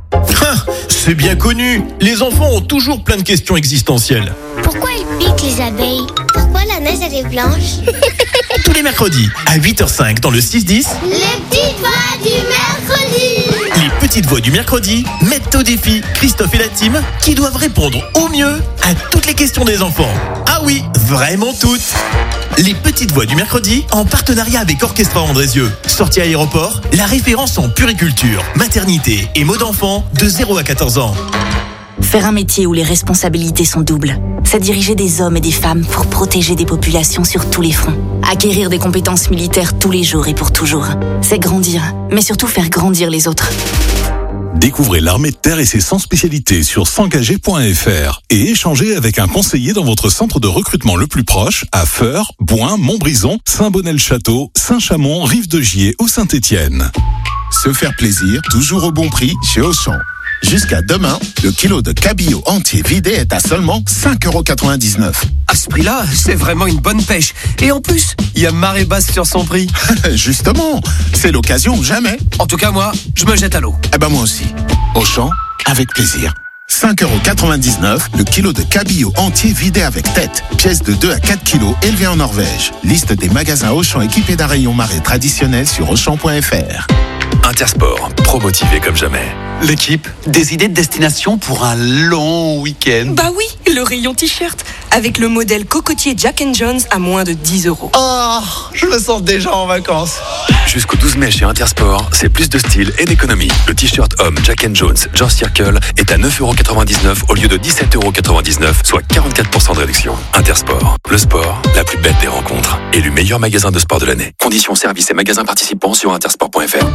C'est bien connu, les enfants ont toujours plein de questions existentielles. Pourquoi ils piquent les abeilles? Pourquoi la neige elle est blanche? Tous les mercredis, à huit heures cinq dans le six dix, les petites voix du mercredi. Les petites voix du mercredi mettent au défi Christophe et la team qui doivent répondre au mieux à toutes les questions des enfants. Ah oui, vraiment toutes. Les petites voix du mercredi en partenariat avec Orchestra Andrézieux. Sortie à Aéroport, la référence en puriculture, maternité et mode d'enfant de zéro à quatorze ans. Faire un métier où les responsabilités sont doubles, c'est diriger des hommes et des femmes pour protéger des populations sur tous les fronts. Acquérir des compétences militaires tous les jours et pour toujours. C'est grandir, mais surtout faire grandir les autres. Découvrez l'armée de terre et ses cent spécialités sur s'engager point f r et échangez avec un conseiller dans votre centre de recrutement le plus proche à Feurs, Bouin, Montbrison, Saint-Bonnet-le-Château, Saint-Chamond, Rive-de-Gier ou Saint-Étienne. Se faire plaisir, toujours au bon prix chez Auchan. Jusqu'à demain, le kilo de cabillaud entier vidé est à seulement cinq euros quatre-vingt-dix-neuf. À ce prix-là, c'est vraiment une bonne pêche. Et en plus, il y a marée basse sur son prix. Justement, c'est l'occasion ou jamais. En tout cas, moi, je me jette à l'eau. Eh ben moi aussi. Auchan, avec plaisir. cinq euros quatre-vingt-dix-neuf, le kilo de cabillaud entier vidé avec tête. Pièce de deux à quatre kilos élevée en Norvège. Liste des magasins Auchan équipés d'un rayon marée traditionnel sur auchan point f r. Intersport, pro motivé comme jamais. L'équipe, des idées de destination pour un long week-end. Bah oui, le rayon t-shirt, avec le modèle cocotier Jack and Jones à moins de dix euros. Oh, je me sens déjà en vacances. Jusqu'au douze mai chez Intersport, c'est plus de style et d'économie. Le t-shirt homme Jack and Jones George Circle est à neuf euros quatre-vingt-dix-neuf au lieu de dix-sept euros quatre-vingt-dix-neuf, soit quarante-quatre pour cent de réduction. Intersport, le sport, la plus belle des rencontres. Élu meilleur magasin de sport de l'année. Conditions, services et magasins participants sur intersport point f r.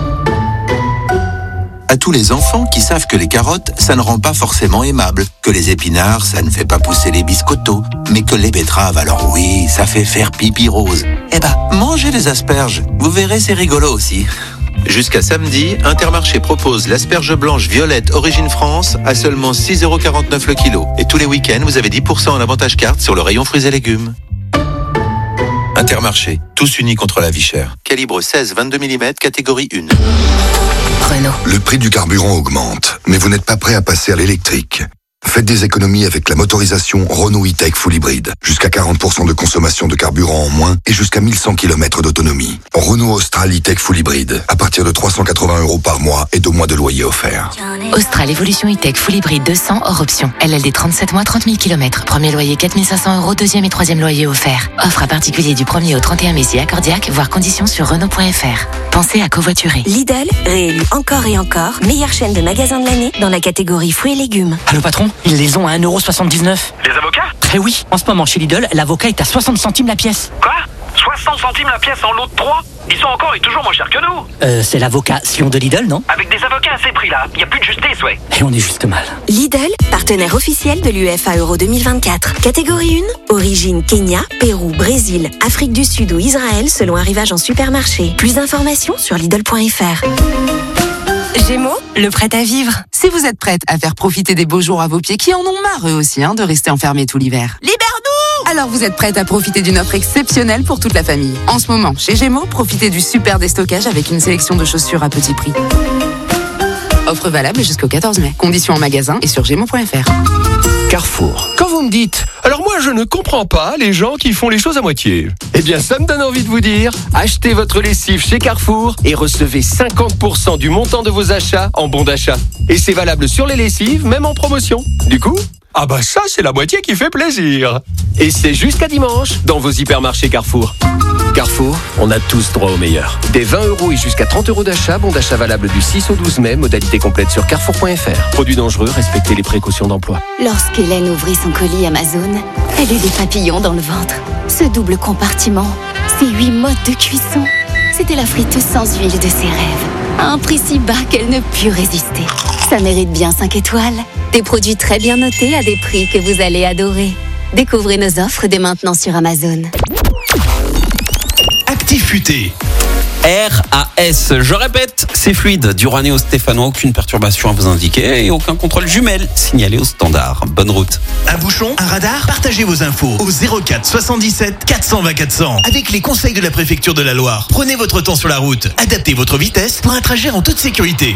À tous les enfants qui savent que les carottes, ça ne rend pas forcément aimable, que les épinards, ça ne fait pas pousser les biscottos, mais que les betteraves, alors oui, ça fait faire pipi rose. Eh ben, mangez les asperges, vous verrez, c'est rigolo aussi. Jusqu'à samedi, Intermarché propose l'asperge blanche violette Origine France à seulement six euros quarante-neuf le kilo. Et tous les week-ends, vous avez dix pour cent en avantage carte sur le rayon fruits et légumes. Intermarché, tous unis contre la vie chère. Calibre seize vingt-deux millimètres, catégorie un. Renault. Le prix du carburant augmente, mais vous n'êtes pas prêt à passer à l'électrique. Faites des économies avec la motorisation Renault E-Tech Full Hybrid. Jusqu'à quarante pour cent de consommation de carburant en moins et jusqu'à mille cent kilomètres d'autonomie. Renault Austral E-Tech Full Hybrid. À partir de trois cent quatre-vingts euros par mois et deux mois de loyer offert. Austral Evolution E-Tech Full Hybrid deux cents hors option. L L D trente-sept mois, trente mille kilomètres. Premier loyer quatre mille cinq cents euros, deuxième et troisième loyer offert. Offre à particulier du premier au trente et un mai si accordiaque, voire conditions sur Renault point f r. Pensez à covoiturer. Lidl, réélu encore et encore, meilleure chaîne de magasins de l'année dans la catégorie fruits et légumes. Allô patron, ils les ont à un euro soixante-dix-neuf. Les avocats? Eh oui, en ce moment chez Lidl, l'avocat est à soixante centimes la pièce. Quoi? soixante centimes la pièce en lot de trois? Ils sont encore et toujours moins chers que nous. Euh, c'est l'avocat Sion de Lidl, non? Avec des avocats à ces prix-là, il n'y a plus de justice, ouais. Et on est juste mal. Lidl, partenaire officiel de l'U E F A Euro deux mille vingt-quatre. Catégorie un, origine Kenya, Pérou, Brésil, Afrique du Sud ou Israël selon arrivage en supermarché. Plus d'informations sur Lidl point f r. Gémeaux, le prêt à vivre. Si vous êtes prête à faire profiter des beaux jours à vos pieds, qui en ont marre eux aussi hein, de rester enfermés tout l'hiver. Libère-nous! Alors vous êtes prête à profiter d'une offre exceptionnelle pour toute la famille. En ce moment, chez Gémeaux, profitez du super déstockage avec une sélection de chaussures à petit prix. Offre valable jusqu'au quatorze mai. Conditions en magasin et sur gémeaux point fr. Carrefour. Quand vous me dites « Alors moi, je ne comprends pas les gens qui font les choses à moitié », eh bien, ça me donne envie de vous dire « Achetez votre lessive chez Carrefour et recevez cinquante pour cent du montant de vos achats en bon d'achat. Et c'est valable sur les lessives, même en promotion. Du coup, ah bah ça, c'est la moitié qui fait plaisir. Et c'est jusqu'à dimanche dans vos hypermarchés Carrefour. Carrefour, on a tous droit au meilleur. Des vingt euros et jusqu'à trente euros d'achat, bon d'achat valable du six au douze mai, modalité complète sur carrefour point fr. Produits dangereux, respectez les précautions d'emploi. Lorsqu'Hélène ouvrit son colis Amazon, elle eut des papillons dans le ventre. Ce double compartiment, ces huit modes de cuisson, c'était la friteuse sans huile de ses rêves. À un prix si bas qu'elle ne put résister. Ça mérite bien cinq étoiles. Des produits très bien notés à des prix que vous allez adorer. Découvrez nos offres dès maintenant sur Amazon. Actif Futé. R A S. Je répète, c'est fluide. Du Rouennais au Stéphanois, aucune perturbation à vous indiquer et aucun contrôle jumelle signalé au standard. Bonne route. Un bouchon, un radar, partagez vos infos au zéro quatre soixante-dix-sept quatre cent vingt quatre cents. Avec les conseils de la préfecture de la Loire. Prenez votre temps sur la route. Adaptez votre vitesse pour un trajet en toute sécurité.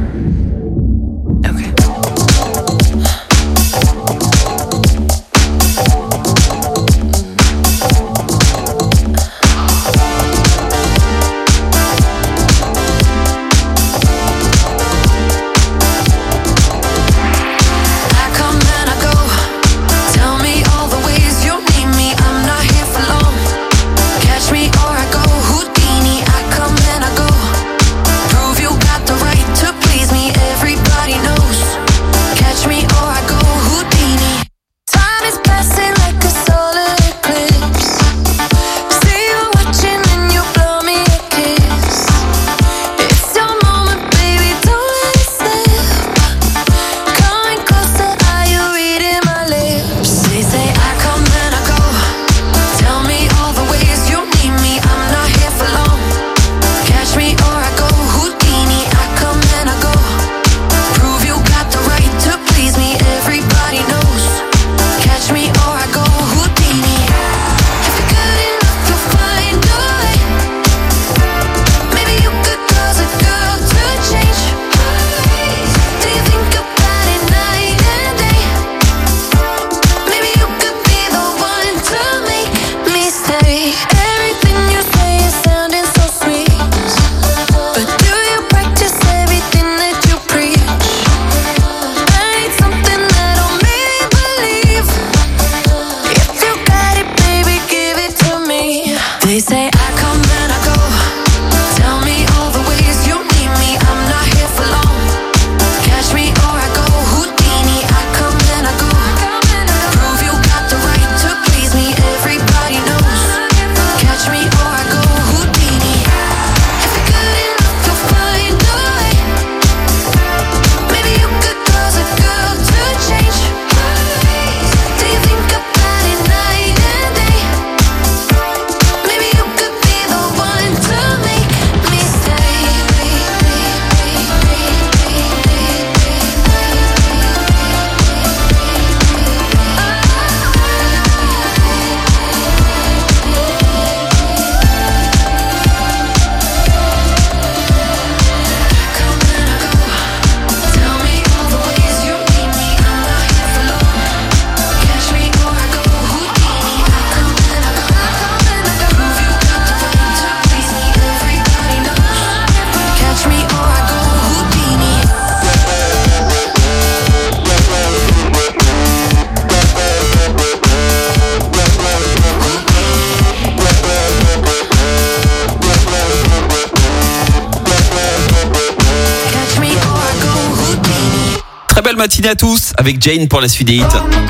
Belle matinée à tous avec Jane pour la suite des hits.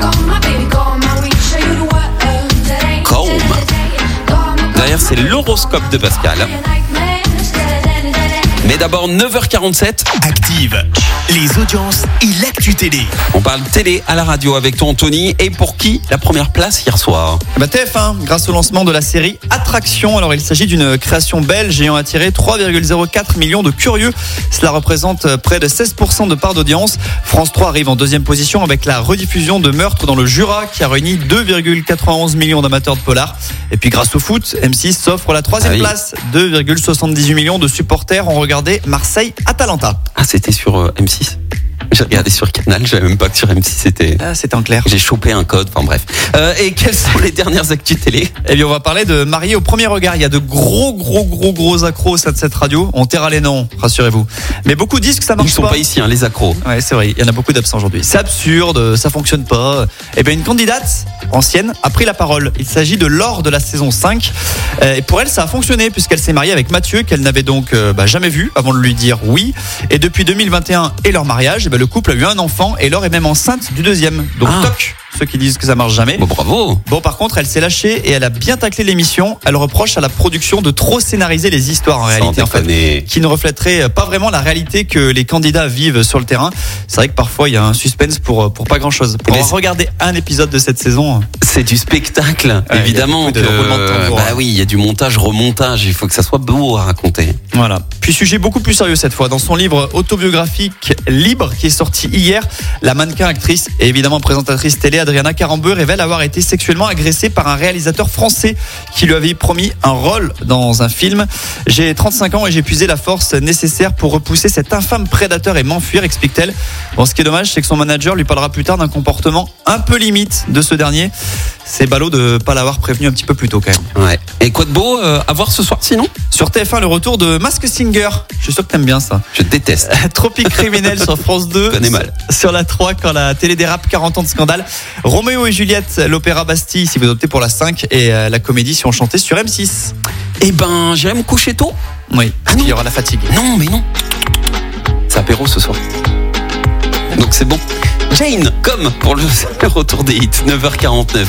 Calm. Derrière, c'est l'horoscope de Pascal. Mais d'abord, neuf heures quarante-sept. Active les audiences et l'actu télé. On parle télé à la radio avec toi, Anthony. Et pour qui la première place hier soir? Bah T F un, grâce au lancement de la série Attraction. Alors il s'agit d'une création belge ayant attiré trois virgule zéro quatre millions de curieux. Cela représente près de seize pour cent de part d'audience. France trois arrive en deuxième position avec la rediffusion de Meurtre dans le Jura qui a réuni deux virgule quatre-vingt-onze millions d'amateurs de polar. Et puis grâce au foot, M six s'offre la troisième ah oui. place. deux virgule soixante-dix-huit millions de supporters ont regardé regarder Marseille-Atalanta. Ah, c'était sur euh, M six. J'ai regardé sur Canal, je savais même pas que sur M six c'était. Ah, c'était en clair. J'ai chopé un code, enfin bref. Euh, et quelles sont les dernières actus télé ? Eh bien, on va parler de Mariés au premier regard. Il y a de gros, gros, gros, gros accros au sein de cette radio. On taira les noms, rassurez-vous. Mais beaucoup disent que ça marche pas. Ils sont pas. pas ici, hein, les accros. Ouais, c'est vrai. Il y en a beaucoup d'absents aujourd'hui. C'est absurde, ça fonctionne pas. Eh bien, une candidate ancienne a pris la parole. Il s'agit de Laure de la saison cinq. Et pour elle, ça a fonctionné puisqu'elle s'est mariée avec Mathieu, qu'elle n'avait donc euh, bah, jamais vu avant de lui dire oui. Et depuis deux mille vingt et un et leur mariage, eh ben, le couple a eu un enfant et Laure est même enceinte du deuxième. Donc ah. toc, ceux qui disent que ça marche jamais. Bon, bravo. Bon, par contre, elle s'est lâchée et elle a bien taclé l'émission. Elle reproche à la production de trop scénariser les histoires en Sans réalité, en fait, qui ne reflèteraient pas vraiment la réalité que les candidats vivent sur le terrain. C'est vrai que parfois il y a un suspense pour pour pas grand chose. Pour avoir regardé un épisode de cette saison, c'est du spectacle, ouais, évidemment. Il y a que, de tambour, bah oui, il y a du montage, remontage. Il faut que ça soit beau à raconter. Voilà. Puis sujet beaucoup plus sérieux cette fois. Dans son livre autobiographique Libre, qui est sorti hier, la mannequin, actrice et évidemment présentatrice télé Adriana Carambeu révèle avoir été sexuellement agressée par un réalisateur français qui lui avait promis un rôle dans un film. J'ai trente-cinq ans et j'ai puisé la force nécessaire pour repousser cet infâme prédateur et m'enfuir, explique-t-elle. Bon, ce qui est dommage, c'est que son manager lui parlera plus tard d'un comportement un peu limite de ce dernier. C'est ballot de pas l'avoir prévenu un petit peu plus tôt quand même. Ouais. Et quoi de beau euh, à voir ce soir sinon ? Sur T F un, le retour de Masked Singer. Je suis sûr que t'aimes bien ça. Je déteste. Tropique criminel sur France deux. Je connais mal. Sur la trois, quand la télé dérape, quarante ans de scandale. Roméo et Juliette, l'opéra Bastille si vous optez pour la cinq et euh, la comédie si on chantait sur M six. Eh ben, j'irai me coucher tôt. Oui, parce qu'il y aura la fatigue. Non, mais non. C'est apéro ce soir. Donc c'est bon. Jane, comme pour le retour des hits, neuf heures quarante-neuf.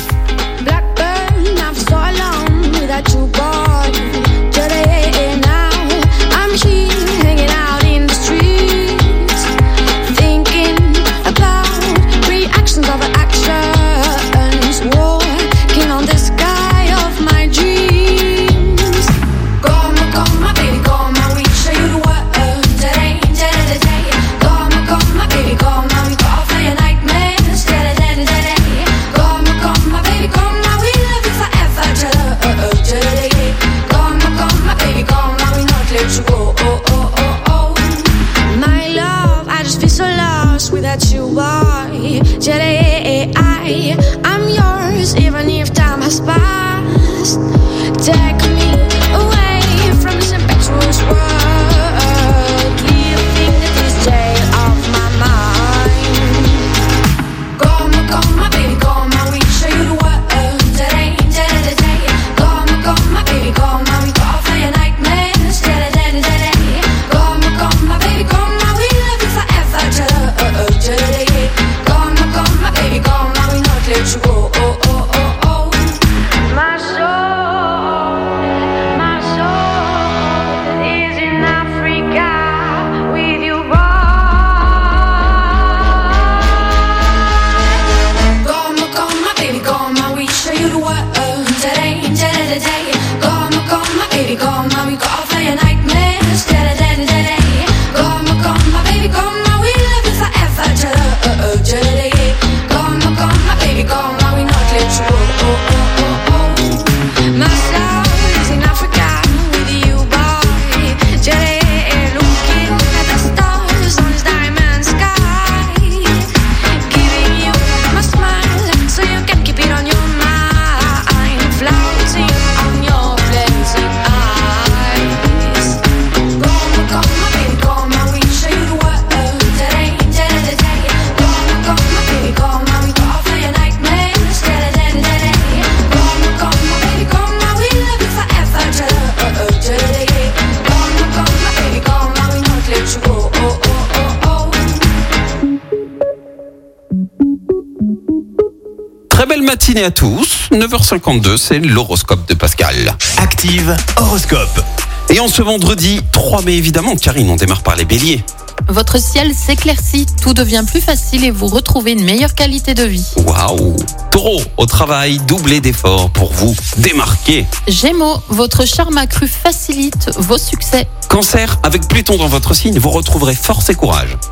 Matinée à tous, neuf heures cinquante-deux, c'est l'horoscope de Pascal. Active horoscope. Et en ce vendredi trois mai, évidemment, Karine, on démarre par les béliers. Votre ciel s'éclaircit, tout devient plus facile et vous retrouvez une meilleure qualité de vie. Waouh. Taureau, au travail, doublez d'efforts pour vous démarquer. Gémeaux, votre charme accru facilite vos succès. Cancer, avec Pluton dans votre signe, vous retrouverez force et courage.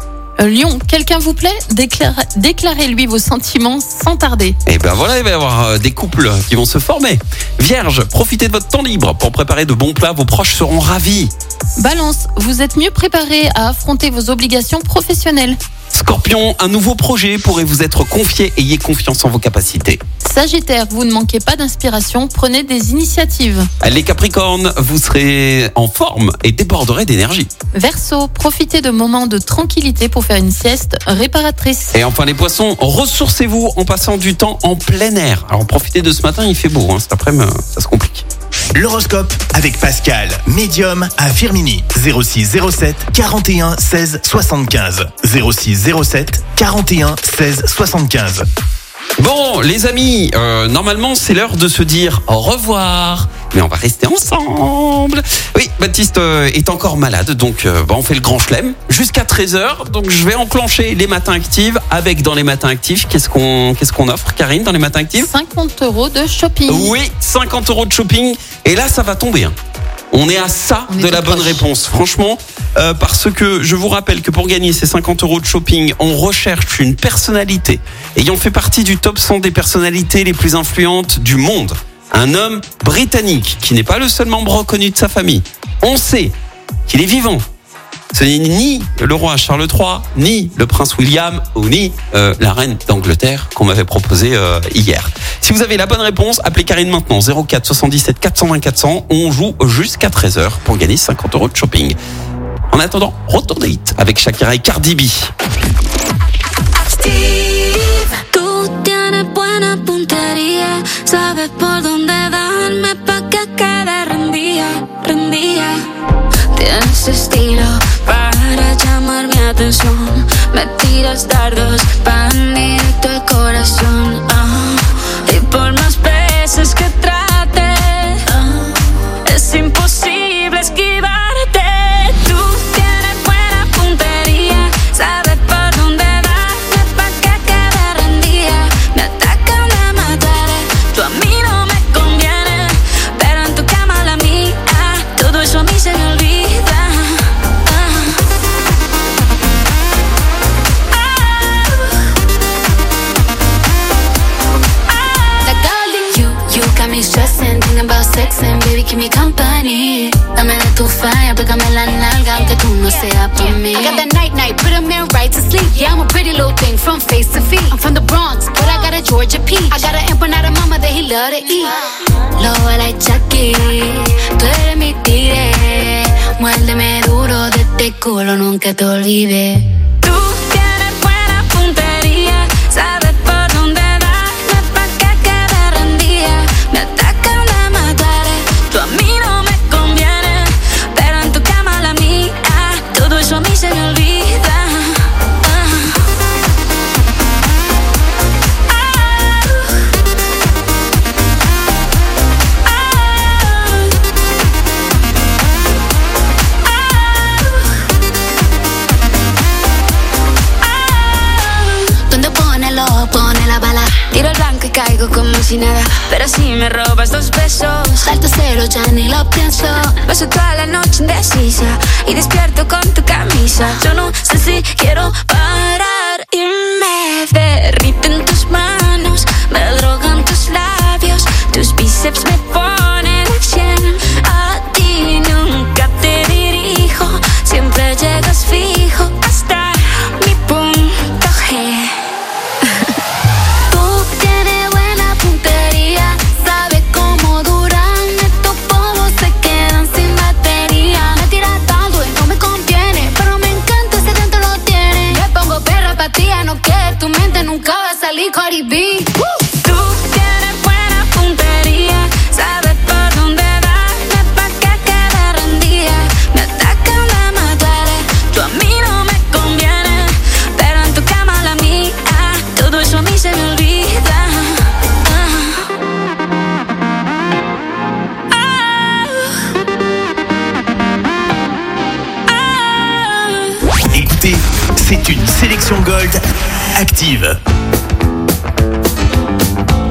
Euh, Lion, quelqu'un vous plaît? Déclare- Déclarez-lui vos sentiments sans tarder. Et ben voilà, il va y avoir euh, des couples qui vont se former. Vierge, profitez de votre temps libre pour préparer de bons plats, vos proches seront ravis. Balance, vous êtes mieux préparé à affronter vos obligations professionnelles. Scorpion, un nouveau projet pourrait vous être confié, ayez confiance en vos capacités. Sagittaire, vous ne manquez pas d'inspiration, prenez des initiatives. Les Capricornes, vous serez en forme et déborderez d'énergie. Verseau, profitez de moments de tranquillité pour faire une sieste réparatrice. Et enfin les Poissons, ressourcez-vous en passant du temps en plein air. Alors profitez de ce matin, il fait beau, hein. Cet après-midi ça se complique. L'horoscope avec Pascal, médium à Firmini. zéro six zéro sept quarante et un seize soixante-quinze. zéro six zéro sept quarante et un seize soixante-quinze. Bon, les amis, euh, normalement, c'est l'heure de se dire au revoir. Mais on va rester ensemble. Oui, Baptiste euh, est encore malade, donc euh, bah, on fait le grand chelem jusqu'à treize heures. Donc je vais enclencher les matins actifs. Avec dans les matins actifs, qu'est-ce qu'on qu'est-ce qu'on offre, Karine, dans les matins actifs? cinquante euros de shopping. Oui, cinquante euros de shopping. Et là, ça va tomber. Hein. On est à ça On est de la tout bonne proche. réponse, franchement, euh, parce que je vous rappelle que pour gagner ces cinquante euros de shopping, on recherche une personnalité ayant fait partie du top cent des personnalités les plus influentes du monde. Un homme britannique qui n'est pas le seul membre reconnu de sa famille. On sait qu'il est vivant. Ce n'est ni le roi Charles trois, ni le prince William, ou ni euh, la reine d'Angleterre qu'on m'avait proposé euh, hier. Si vous avez la bonne réponse, appelez Karine maintenant, zéro quatre soixante-dix-sept quatre cent vingt quatre cents. On joue jusqu'à treize heures pour gagner cinquante euros de shopping. En attendant, retournez vite avec Shakira et Cardi B. Tú tienes buena puntería, sabes por dónde darme pa' que quede rendida, rendida. Tienes estilo para llamar mi atención, me tiras dardos pa' directo al corazón. Ah, y por más veces que trate, ah, es imposible esquivarte. Tú tienes buena puntería, sabes por dónde darme pa' que quede rendida. Me atacan, me mataré, tú a mí no me conviene, pero en tu cama la mía, todo eso a mí se me olvida. Stressing, thinking about sex and baby keep me company. Dame de tu falla, pégame la nalga aunque tú no seas por mí. I got that night night, put a man right to sleep. Yeah, I'm a pretty little thing from face to feet. I'm from the Bronx, but I got a Georgia peach. I got an empanada mama that he love to eat. Lo like Chucky, tú eres mi tigre. Muérdeme duro de este culo, nunca te olvides. Tú tienes buena puntería, sabes por dónde darme pa' que quede rendida. Me atacan, me mataré, tú a mí no me conviene, pero en tu cama la mía, todo eso a mí se me olvida. Donde pone el ojo, pone la bala. Tiro el blanco y caigo como si nada, pero si me robas dos besos, salto cero, ya ni lo pienso. Paso toda la noche indecisa y despierto con tu camisa. Yo no sé si quiero parar y me derriten tus manos, me drogan tus labios, tus bíceps me ponen al cien. A ti nunca te dirijo, siempre llegas fijo hasta mi punto G. Cardi B. Tú tienes buena puntería, sabes por dónde darme pa' que quede rendida. Me atacan, me mataré, tú a mí no me conviene, pero en tu cama la mía, todo eso a mí se me olvida. Écoutez, c'est une sélection Gold active.